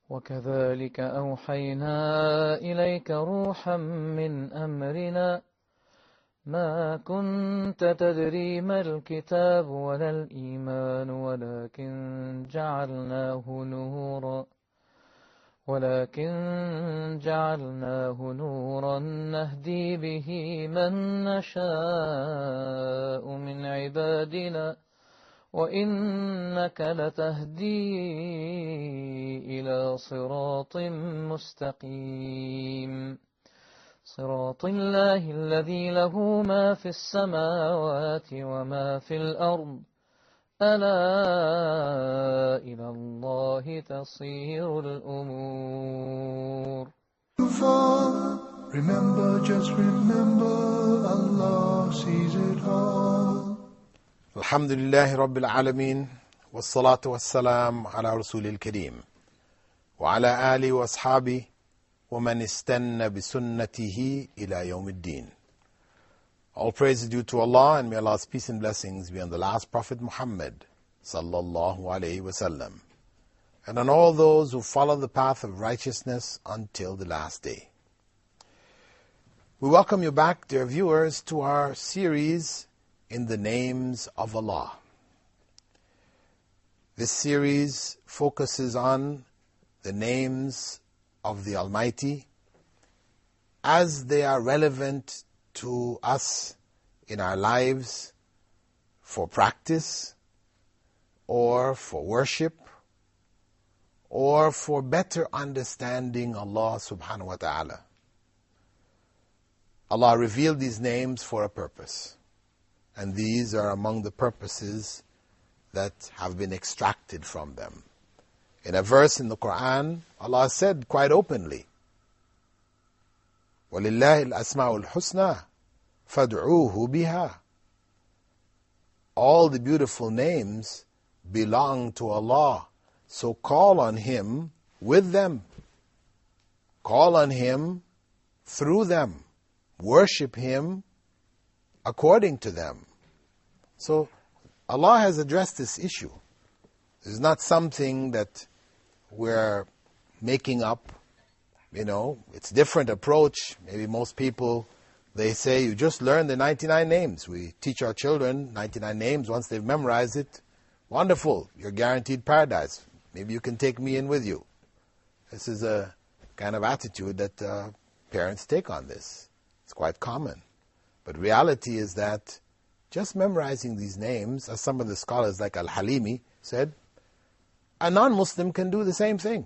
وكذلك أوحينا إليك روحا من أمرنا ما كنت تدري ما الكتاب ولا الإيمان ولكن جعلناه نورا نهدي به من نشاء من عبادنا وإنك لتهدي إلى صراط مستقيم صراط الله الذي له ما في السماوات وما في الأرض ألا إلى الله تصير الأمور. Remember, just remember, Allah sees it all. Alhamdulillahi Rabbil Alameen, wassalatu wassalam ala Rasulil Kareem, wa ala alihi wa ashabihi, wa man istanna bi sunnatihi ila yawmiddin. All praise is due to Allah, and may Allah's peace and blessings be on the last Prophet Muhammad sallallahu alayhi wasallam, and on all those who follow the path of righteousness until the last day. We welcome you back, dear viewers, to our series in the names of Allah. This series focuses on the names of the Almighty as they are relevant to us in our lives for practice or for worship or for better understanding Allah subhanahu wa ta'ala. Allah revealed these names for a purpose, and these are among the purposes that have been extracted from them. In a verse in the Quran, Allah said quite openly, وَلِلَّهِ الْأَسْمَاءُ الْحُسْنَى فَادْعُوهُ بِهَا. All the beautiful names belong to Allah, so call on Him with them. Call on Him through them. Worship Him according to them. So Allah has addressed this issue. It's not something that we're making up. It's a different approach. Maybe most people, they say, you just learn the 99 names. We teach our children 99 names. Once they've memorized it, wonderful, you're guaranteed paradise. Maybe you can take me in with you. This is a kind of attitude that parents take on this. It's quite common. But reality is that just memorizing these names, as some of the scholars like Al-Halimi said, a non-Muslim can do the same thing.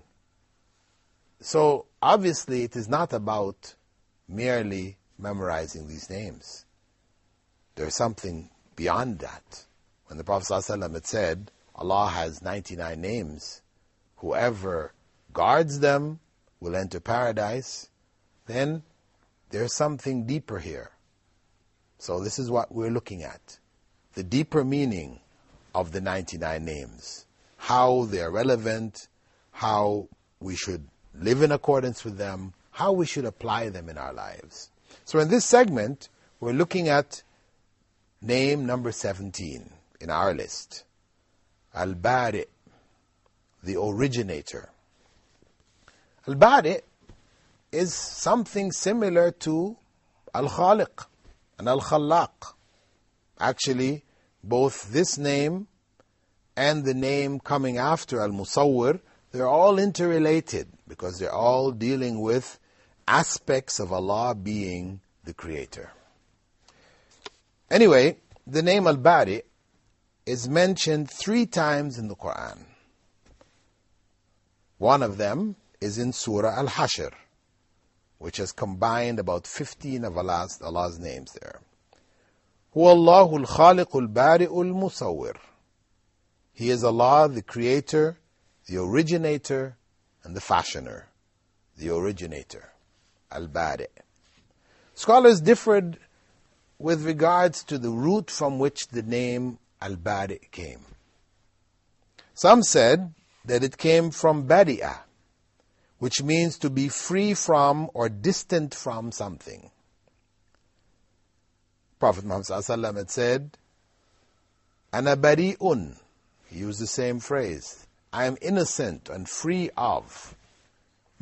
So obviously it is not about merely memorizing these names. There's something beyond that. When the Prophet ﷺ had said, Allah has 99 names, whoever guards them will enter paradise, then there's something deeper here. So this is what we're looking at. The deeper meaning of the 99 names. How they are relevant, how we should live in accordance with them, how we should apply them in our lives. So in this segment, we're looking at name number 17 in our list. Al-Bari', the originator. Al-Bari' is something similar to Al-Khaliq and Al-Khallaq. Actually, both this name and the name coming after Al-Musawwir, they're all interrelated because they're all dealing with aspects of Allah being the creator. Anyway, the name Al-Bari is mentioned 3 times in the Quran. One of them is in Surah Al-Hashr, which has combined about 15 of Allah's names there. هُوَ اللَّهُ الْخَالِقُ الْبَارِئُ الْمُصَوِّرُ. He is Allah, the creator, the originator, and the fashioner. The originator, Al-Bari'. Scholars differed with regards to the root from which the name Al-Bari' came. Some said that it came from Bari'ah, which means to be free from or distant from something. Prophet Muhammad ﷺ had said, Ana bari'un. He used the same phrase. I am innocent and free of.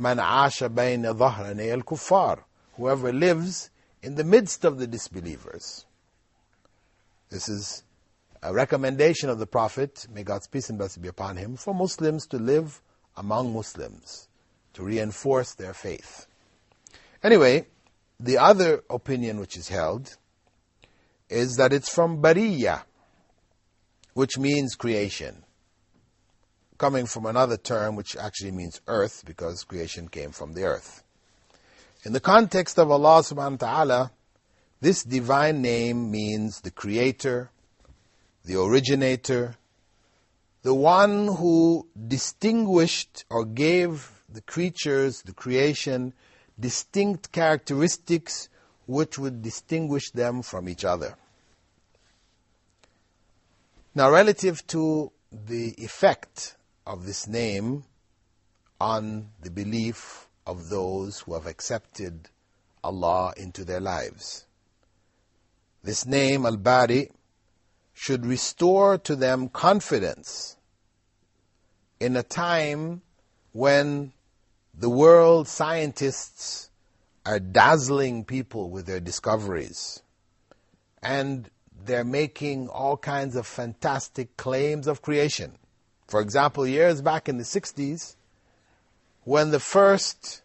مَنْ عَاشَ بَيْنَ ظَهْرَنَيَ الْكُفَّارِ, whoever lives in the midst of the disbelievers. This is a recommendation of the Prophet, may God's peace and blessing be upon him, for Muslims to live among Muslims, to reinforce their faith. Anyway, the other opinion which is held is that it's from Bariya, which means creation, coming from another term which actually means earth, because creation came from the earth. In the context of Allah subhanahu wa ta'ala, this divine name means the creator, the originator, the one who distinguished or gave the creatures, the creation, distinct characteristics which would distinguish them from each other. Now, relative to the effect of this name on the belief of those who have accepted Allah into their lives, this name, Al-Bari, should restore to them confidence in a time when the world scientists are dazzling people with their discoveries, and they're making all kinds of fantastic claims of creation. For example, years back in the 60s, when the first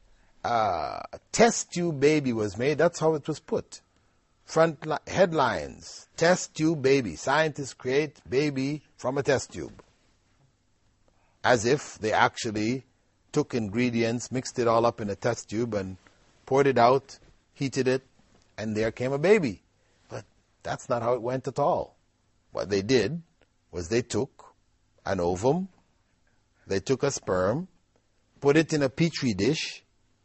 test tube baby was made, that's how it was put. Front headlines, test tube baby. Scientists create baby from a test tube. As if they actually took ingredients, mixed it all up in a test tube and poured it out, heated it, and there came a baby. But that's not how it went at all. What they did was they took an ovum, they took a sperm, put it in a petri dish,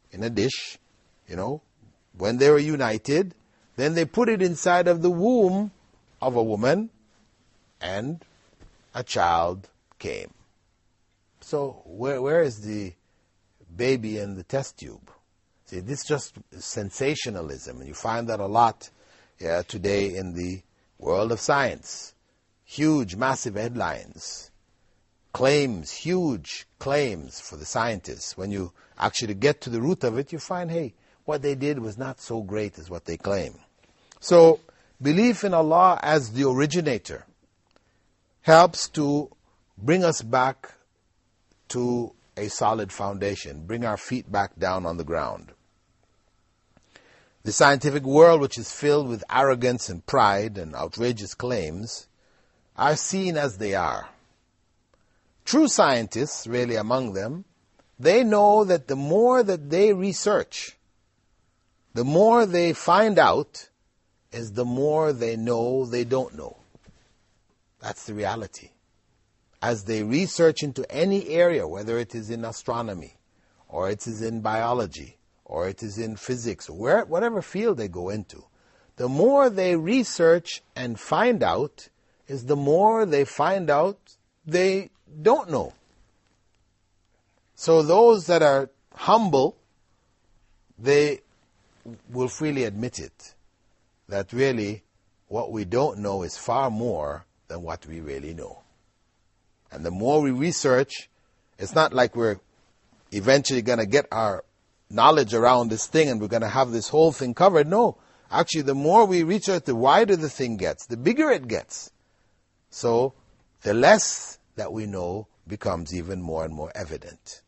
when they were united, then they put it inside of the womb of a woman, and a child came. So where is the baby in the test tube? See, this is just sensationalism, and you find that a lot today in the world of science. Huge, massive headlines, claims, huge claims for the scientists. When you actually get to the root of it, you find, hey, what they did was not so great as what they claim. So, belief in Allah as the originator helps to bring us back to a solid foundation, bring our feet back down on the ground. The scientific world, which is filled with arrogance and pride and outrageous claims, are seen as they are. True scientists, really among them, they know that the more that they research, the more they find out, is the more they know they don't know. That's the reality. As they research into any area, whether it is in astronomy, or it is in biology, or it is in physics, or whatever field they go into, the more they research and find out, is the more they find out they don't know. So those that are humble, they will freely admit it, that really what we don't know is far more than what we really know. And the more we research, it's not like we're eventually going to get our knowledge around this thing and we're going to have this whole thing covered. No, actually the more we research, the wider the thing gets, the bigger it gets. So the less that we know becomes even more and more evident.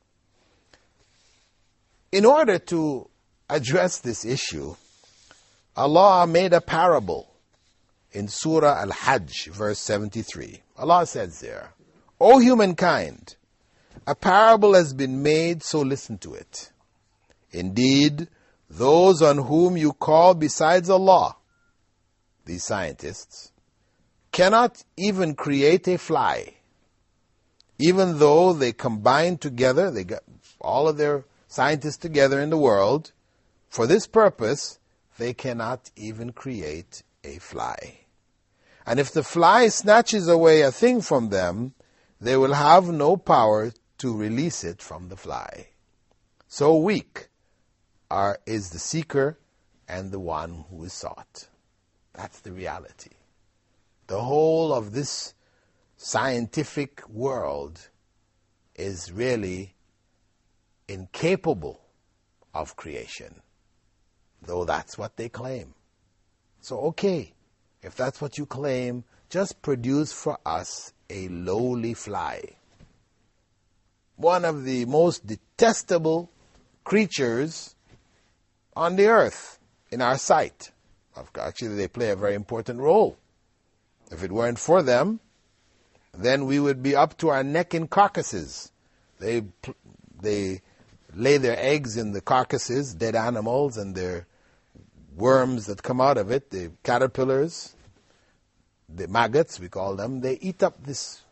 In order to address this issue, Allah made a parable in Surah Al-Hajj, verse 73. Allah says there, O humankind, a parable has been made, so listen to it. Indeed, those on whom you call besides Allah, these scientists, cannot even create a fly. Even though they combine together, they got all of their scientists together in the world, for this purpose, they cannot even create a fly. And if the fly snatches away a thing from them, they will have no power to release it from the fly. So weak is the seeker and the one who is sought. That's the reality. The whole of this scientific world is really incapable of creation, though that's what they claim. So okay, if that's what you claim, just produce for us a lowly fly. One of the most detestable creatures on the earth in our sight. Actually, they play a very important role. If it weren't for them, then we would be up to our neck in carcasses. They lay their eggs in the carcasses, dead animals, and their worms that come out of it, the caterpillars, the maggots, we call them, they eat up this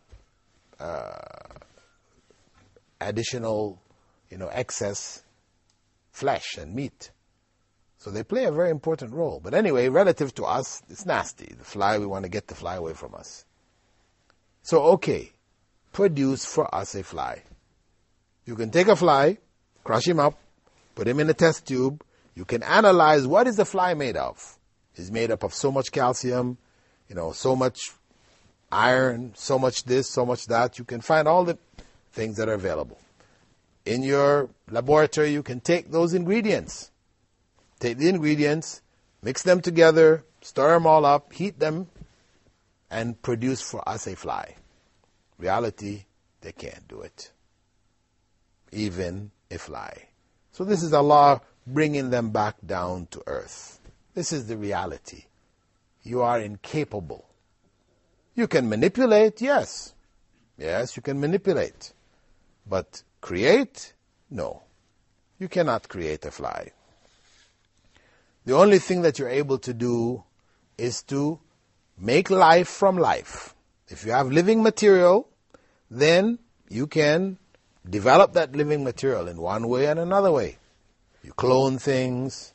additional, excess flesh and meat. So they play a very important role. But anyway, relative to us, it's nasty. The fly, we want to get the fly away from us. So okay, produce for us a fly. You can take a fly, crush him up, put him in a test tube. You can analyze what is the fly made of. He's made up of so much calcium, so much iron, so much this, so much that. You can find all the things that are available. In your laboratory, you can take those ingredients. Take the ingredients, mix them together, stir them all up, heat them, and produce for us a fly. Reality, they can't do it. Even a fly. So this is Allah bringing them back down to earth. This is the reality. You are incapable. You can manipulate, yes. Yes, you can manipulate. But create? No. You cannot create a fly. The only thing that you're able to do is to make life from life. If you have living material, then you can develop that living material in one way and another way. You clone things,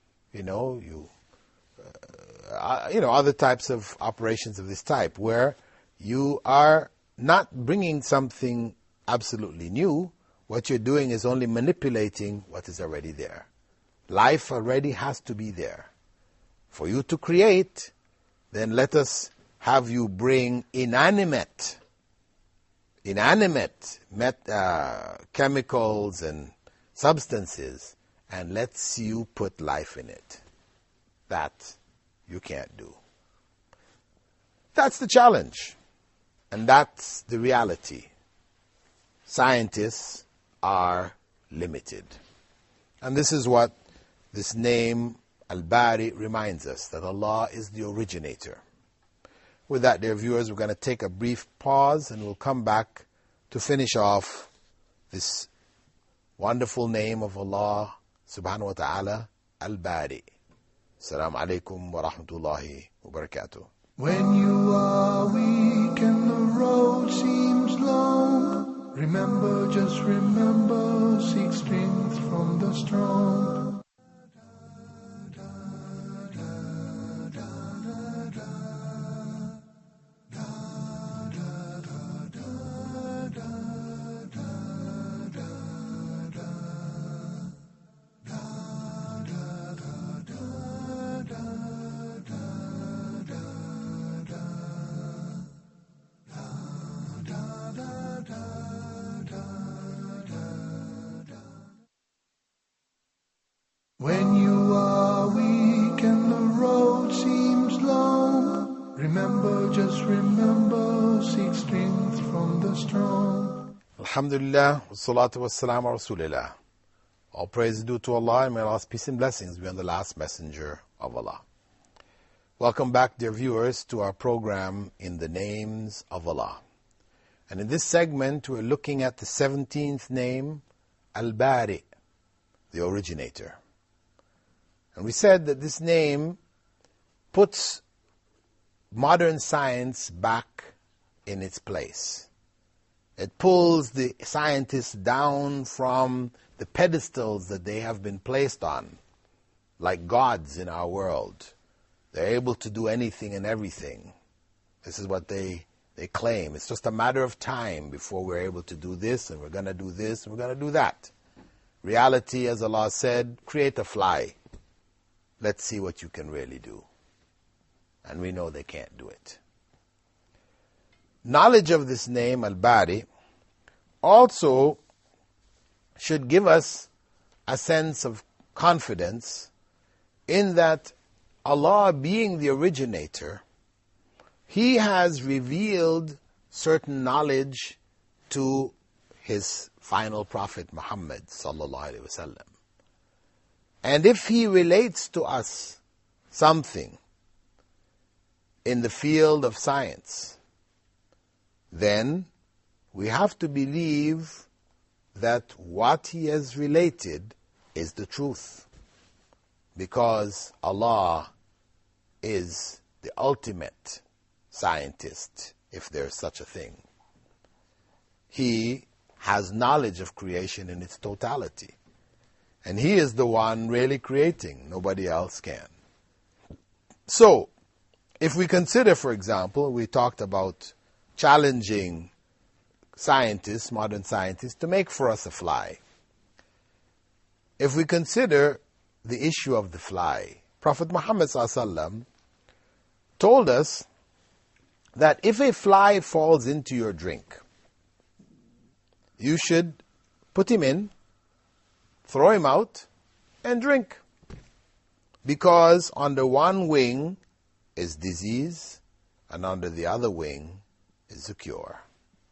other types of operations of this type where you are not bringing something absolutely new. What you're doing is only manipulating what is already there. Life already has to be there. For you to create, then let us have you bring inanimate chemicals and substances, and let's you put life in it. That you can't do. That's the challenge. And that's the reality. Scientists are limited. And this is what this name, Al-Bari, reminds us, that Allah is the originator. With that, dear viewers, we're going to take a brief pause and we'll come back to finish off this wonderful name of Allah subhanahu wa ta'ala, Al-Bari. Assalamu alaikum wa rahmatullahi wa barakatuh. When you are weak and the road seems long, remember, just remember, seek strength from the strong. When you are weak and the road seems long, remember, just remember, seek strength from the strong. Alhamdulillah, wassalatu wassalamu ala Rasulillah. All praise is due to Allah, and may Allah's peace and blessings be on the last messenger of Allah. Welcome back, dear viewers, to our program In the Names of Allah. And in this segment, we're looking at the 17th name, Al-Bari, the originator. And we said that this name puts modern science back in its place. It pulls the scientists down from the pedestals that they have been placed on, like gods in our world. They're able to do anything and everything. This is what they claim. It's just a matter of time before we're able to do this, and we're going to do this, and we're going to do that. Reality, as Allah said, create a fly. Let's see what you can really do. And we know they can't do it. Knowledge of this name, Al-Bari, also should give us a sense of confidence in that Allah, being the originator, He has revealed certain knowledge to His final prophet Muhammad sallallahu alaihi wasallam. And if He relates to us something in the field of science, then we have to believe that what He has related is the truth. Because Allah is the ultimate scientist, if there's such a thing. He has knowledge of creation in its totality. And He is the one really creating. Nobody else can. So, if we consider, for example, we talked about challenging scientists, modern scientists, to make for us a fly. If we consider the issue of the fly, Prophet Muhammad ﷺ told us that if a fly falls into your drink, you should put him in, throw him out, and drink. Because under one wing is disease, and under the other wing is a cure.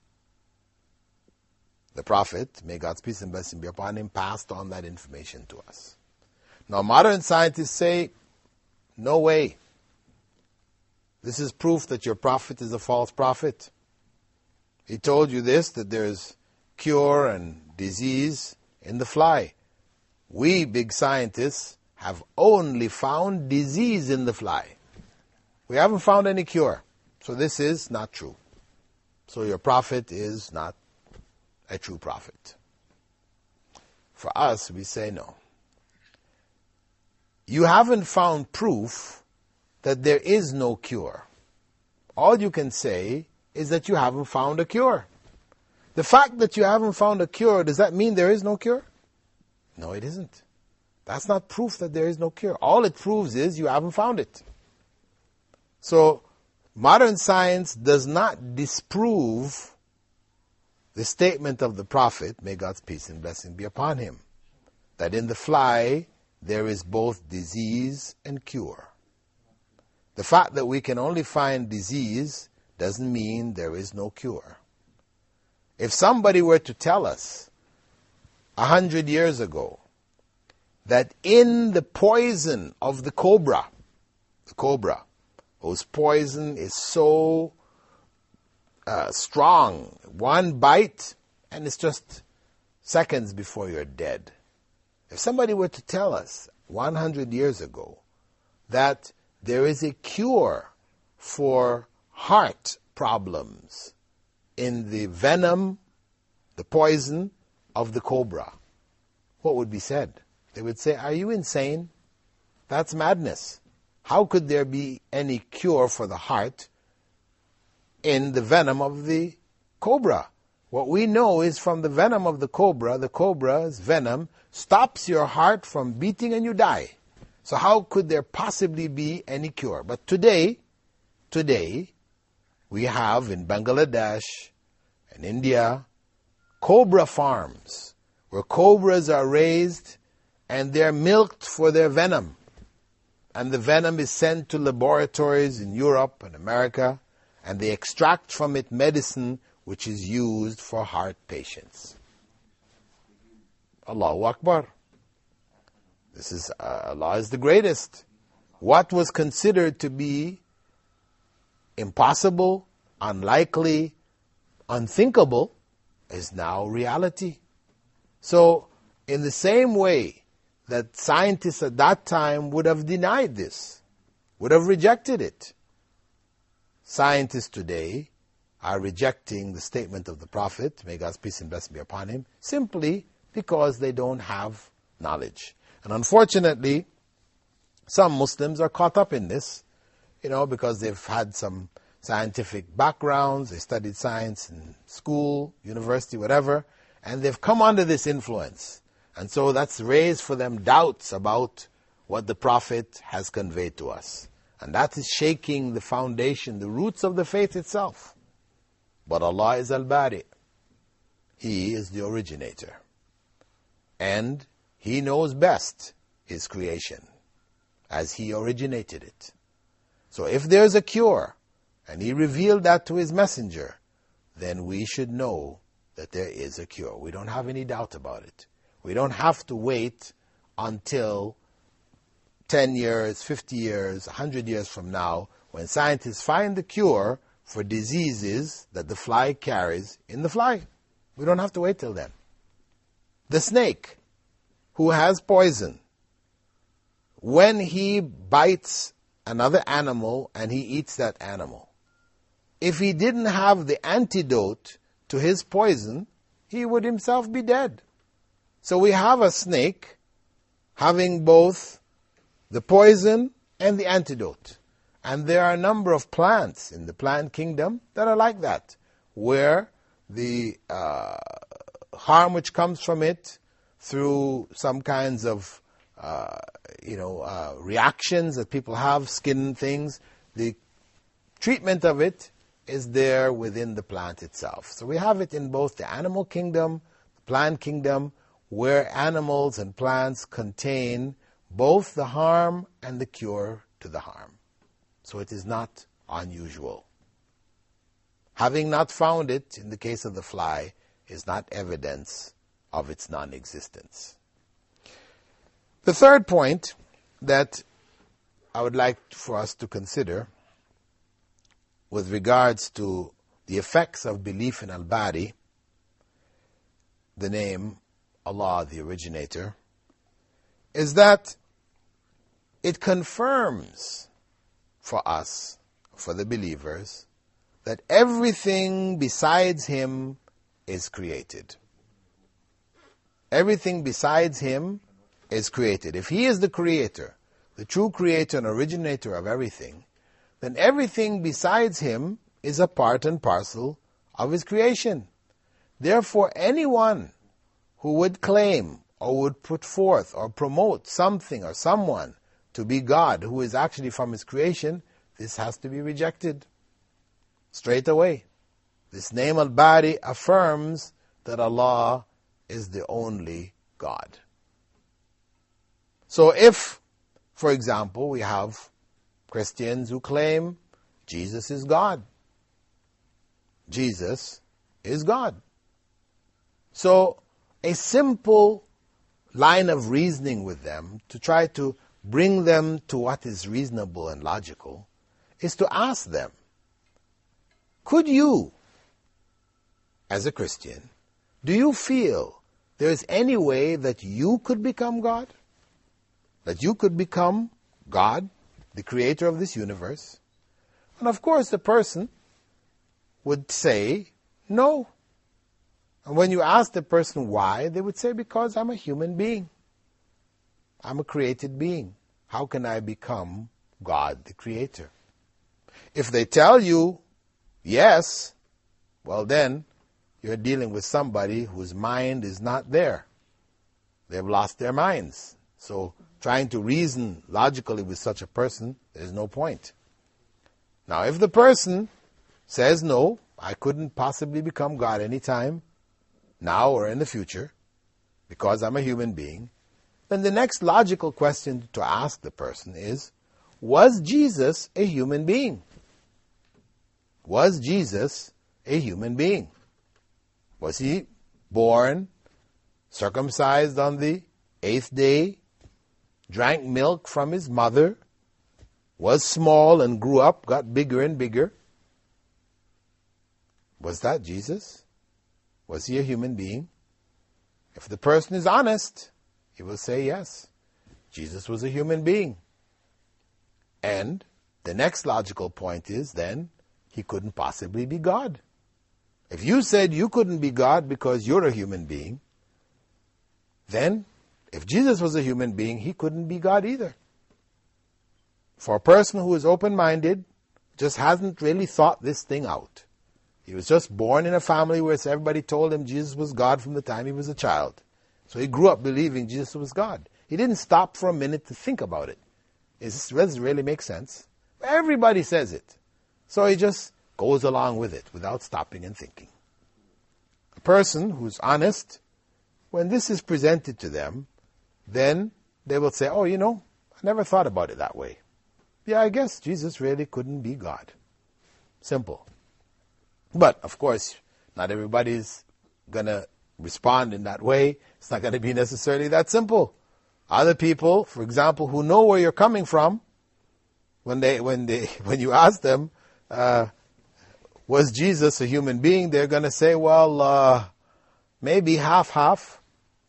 The Prophet, may God's peace and blessing be upon him, passed on that information to us. Now modern scientists say, no way. This is proof that your prophet is a false prophet. He told you this, that there's cure and disease in the fly. We big scientists have only found disease in the fly. We haven't found any cure. So this is not true. So your prophet is not a true prophet. For us, we say no. You haven't found proof that there is no cure. All you can say is that you haven't found a cure. The fact that you haven't found a cure, does that mean there is no cure? No, it isn't. That's not proof that there is no cure. All it proves is you haven't found it. So, modern science does not disprove the statement of the Prophet, may God's peace and blessing be upon him, that in the fly there is both disease and cure. The fact that we can only find disease doesn't mean there is no cure. If somebody were to tell us 100 years ago that in the poison of the cobra, whose poison is so strong, one bite and it's just seconds before you're dead. If somebody were to tell us 100 years ago that there is a cure for heart problems in the venom, the poison of the cobra, what would be said? They would say, are you insane? That's madness. How could there be any cure for the heart in the venom of the cobra? What we know is from the venom of the cobra's venom stops your heart from beating and you die. So how could there possibly be any cure? But today, we have in Bangladesh and India, cobra farms, where cobras are raised and they're milked for their venom. And the venom is sent to laboratories in Europe and America, and they extract from it medicine which is used for heart patients. Allahu Akbar. This is, Allah is the greatest. What was considered to be impossible, unlikely, unthinkable, is now reality. So, in the same way that scientists at that time would have denied this, would have rejected it, scientists today are rejecting the statement of the Prophet, may God's peace and blessing be upon him, simply because they don't have knowledge. And unfortunately, some Muslims are caught up in this, because they've had some scientific backgrounds, they studied science in school, university, whatever, and they've come under this influence. And so that's raised for them doubts about what the Prophet has conveyed to us. And that is shaking the foundation, the roots of the faith itself. But Allah is Al-Bari. He is the originator. And He knows best His creation, as He originated it. So if there's a cure, and He revealed that to His messenger, then we should know that there is a cure. We don't have any doubt about it. We don't have to wait until 10 years, 50 years, 100 years from now, when scientists find the cure for diseases that the fly carries in the fly. We don't have to wait till then. The snake, who has poison, when he bites another animal and he eats that animal, if he didn't have the antidote to his poison, he would himself be dead. So we have a snake having both the poison and the antidote. And there are a number of plants in the plant kingdom that are like that, where the harm which comes from it through some kinds of reactions that people have, skin things, the treatment of it is there within the plant itself. So we have it in both the animal kingdom, the plant kingdom, where animals and plants contain both the harm and the cure to the harm. So it is not unusual. Having not found it in the case of the fly is not evidence of its non-existence. The third point that I would like for us to consider with regards to the effects of belief in Al-Bari, the name Allah, the originator, is that it confirms for us, for the believers, that everything besides Him is created. Everything besides Him is created. If He is the creator, the true creator and originator of everything, then everything besides Him is a part and parcel of His creation. Therefore, anyone who would claim or would put forth or promote something or someone to be God who is actually from His creation, this has to be rejected straight away. This name Al-Bari affirms that Allah is the only God. So if, for example, we have Christians who claim Jesus is God. Jesus is God. So a simple line of reasoning with them to try to bring them to what is reasonable and logical is to ask them, could you, as a Christian, do you feel there is any way that you could become God? That you could become God, the creator of this universe? And of course the person would say no. And when you ask the person why, they would say, because I'm a human being. I'm a created being. How can I become God, the creator? If they tell you yes, well then you're dealing with somebody whose mind is not there. They've lost their minds. So trying to reason logically with such a person, there's no point. Now, if the person says, no, I couldn't possibly become God anytime, now or in the future, because I'm a human being, then the next logical question to ask the person is, was Jesus a human being? Was Jesus a human being? Was He born, circumcised on the 8th day, drank milk from His mother, was small and grew up, got bigger and bigger? Was that Jesus? Was He a human being? If the person is honest, he will say yes. Jesus was a human being. And the next logical point is then, He couldn't possibly be God. If you said you couldn't be God because you're a human being, then if Jesus was a human being, He couldn't be God either. For a person who is open-minded, just hasn't really thought this thing out. He was just born in a family where everybody told him Jesus was God from the time he was a child. So he grew up believing Jesus was God. He didn't stop for a minute to think about it. Does this really make sense? Everybody says it. So he just goes along with it without stopping and thinking. A person who's honest when this is presented to them, then they will say, oh, I never thought about it that way. Yeah, I guess Jesus really couldn't be God. Simple. But, of course, not everybody's going to respond in that way. It's not going to be necessarily that simple. Other people, for example, who know where you're coming from, when you ask them, was Jesus a human being? They're going to say, well, maybe half.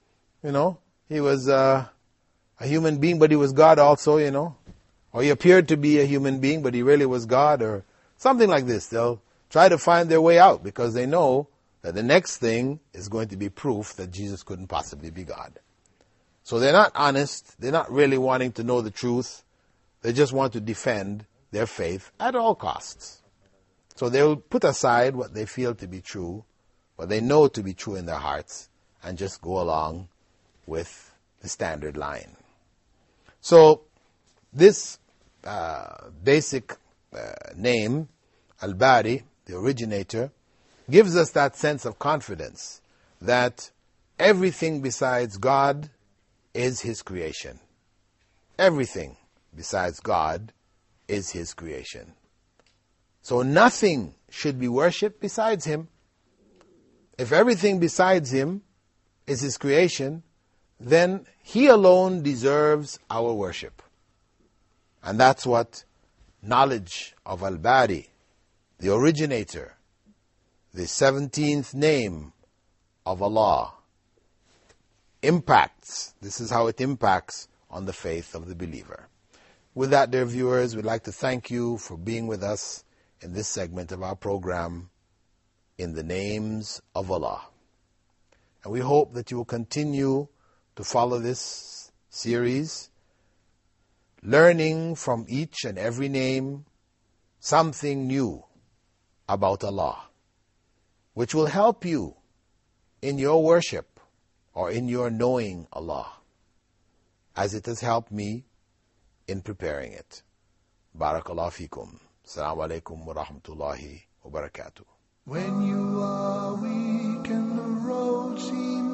He was a human being, but he was God also, Or he appeared to be a human being, but he really was God, or something like this. They'll try to find their way out because they know that the next thing is going to be proof that Jesus couldn't possibly be God. So they're not honest. They're not really wanting to know the truth. They just want to defend their faith at all costs. So they'll put aside what they feel to be true, what they know to be true in their hearts, and just go along with the standard line. So this basic name, Al-Bari, the originator, gives us that sense of confidence that everything besides God is His creation. Everything besides God is His creation. So nothing should be worshipped besides Him. If everything besides Him is His creation, then He alone deserves our worship. And that's what knowledge of Al-Bari, the originator, the 17th name of Allah, impacts. This is how it impacts on the faith of the believer. With that, dear viewers, we'd like to thank you for being with us in this segment of our program, In the Names of Allah. And we hope that you will continue to follow this series, learning from each and every name something new about Allah, which will help you in your worship or in your knowing Allah, as it has helped me in preparing it. Barakallahu feekum. Assalamu alaikum wa rahmatullahi wa barakatuh. When you are weak and the road seems